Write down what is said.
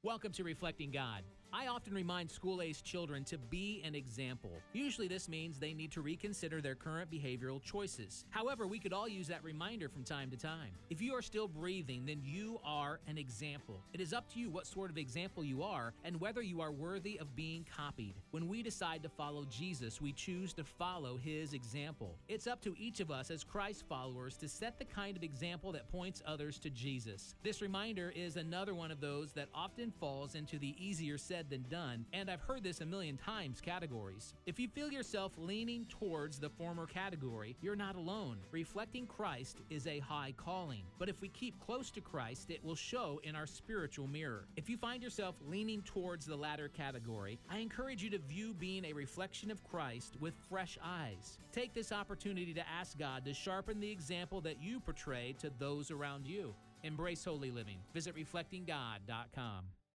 Welcome to Reflecting God. I often remind school-aged children to be an example. Usually this means they need to reconsider their current behavioral choices. However, we could all use that reminder from time to time. If you are still breathing, then you are an example. It is up to you what sort of example you are and whether you are worthy of being copied. When we decide to follow Jesus, we choose to follow His example. It's up to each of us as Christ followers to set the kind of example that points others to Jesus. This reminder is another one of those that often falls into the easier said than done, and I've heard this a million times categories. If you feel yourself leaning towards the former category, you're not alone. Reflecting Christ is a high calling, but if we keep close to Christ, it will show in our spiritual mirror. If you find yourself leaning towards the latter category, I encourage you to view being a reflection of Christ with fresh eyes. Take this opportunity to ask God to sharpen the example that you portray to those around you. Embrace holy living. Visit reflectinggod.com.